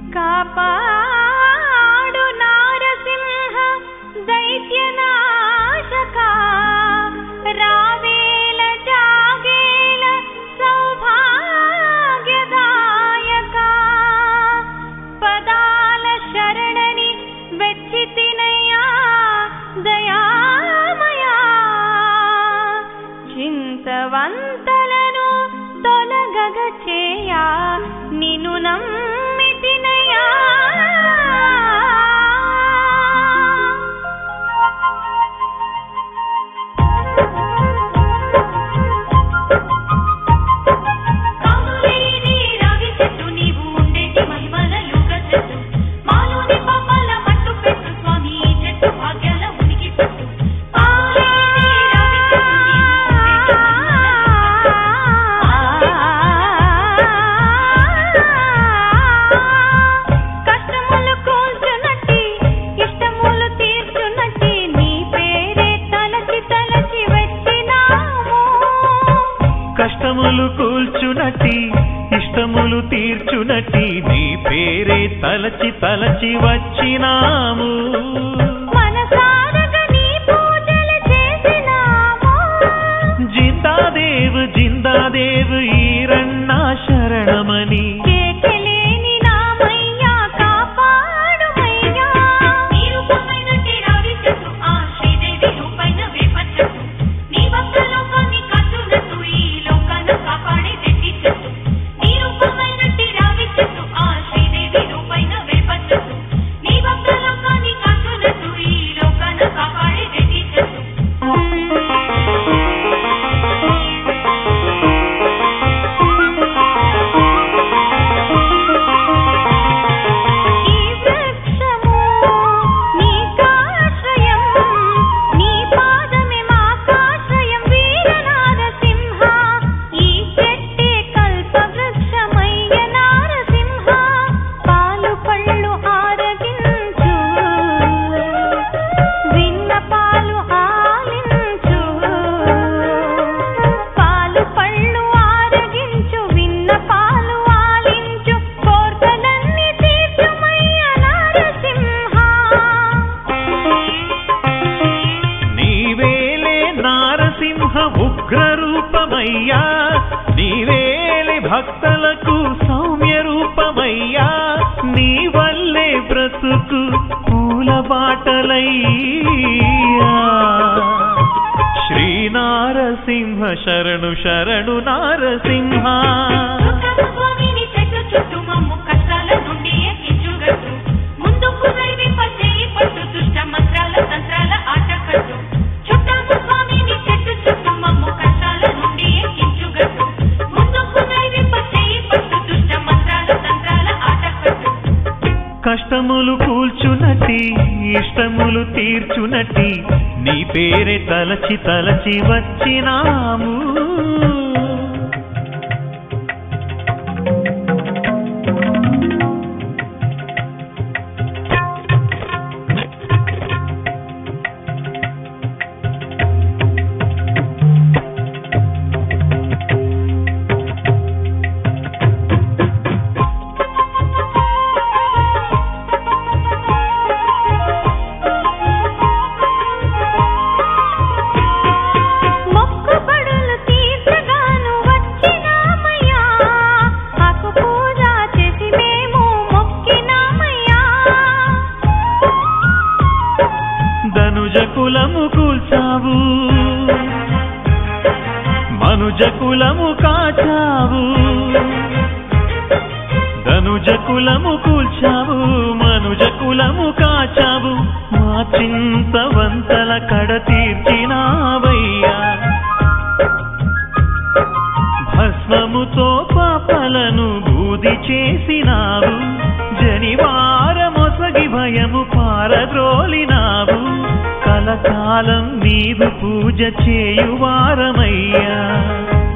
కాపాడు నారసింహ దైత్యనాశక రావేల జాగేల సౌభాగ్యదాయక పదాల శరణని వెచ్చితినయ్యా దయామయా చింతవంతలను తొలగగ చేయా నిన్ను నమ్మితినయ్యా కష్టములు కూల్చునట్టి ఇష్టములు తీర్చునట్టి నీ పేరే తలచి తలచి వచ్చినాము మనసారగా నీ పూజలు చేసినాము జిందాదేవ్ జిందాదేవ్ ఈరಣ್ణ శరణమని కేకలేని నామయ్యా కాపాడుమయ్యా నీ రూపమైనట్టి రావి చెట్టు ఆ శ్రీదేవి రూపైన వేప చెట్టు నీ భక్తలోకాన్ని కట్టునట్టు ఈ లోకాన్ని కాపాడే తెట్టి చెట్టు నీ రూపమైనట్టి రావి చెట్టు ఆ శ్రీదేవి రూపైన వేప చెట్టు నీ భక్తలోకాన్ని కట్టునట్టు ఈ లోకాన్ని కాపాడే తెట్టి చెట్టు ఉగ్రరూపమయ్యా నీవేలి భక్తులకు సౌమ్య రూపమయ్యా నీ వల్లే బ్రతుకు పూల బాటలయ్యా శ్రీ నారసింహ శరణు శరణు నారసింహ కష్టములు కూల్చునట్టి ఇష్టములు తీర్చునట్టి నీ పేరే తలచి తలచి వచ్చినాము కులము కూల్చావు మనుజ కులము కాచావు ధనుజ కులము కూల్చావు మనుజ కులము కాచావు మా చింతవంతల కడ తీర్చినావయ్యా భస్మముతో పాపలను బూది చేసినావు జనివారమొసగి భయము పారద్రోలినావు కలకాలం నీవు పూజ చేయువారమయ్యా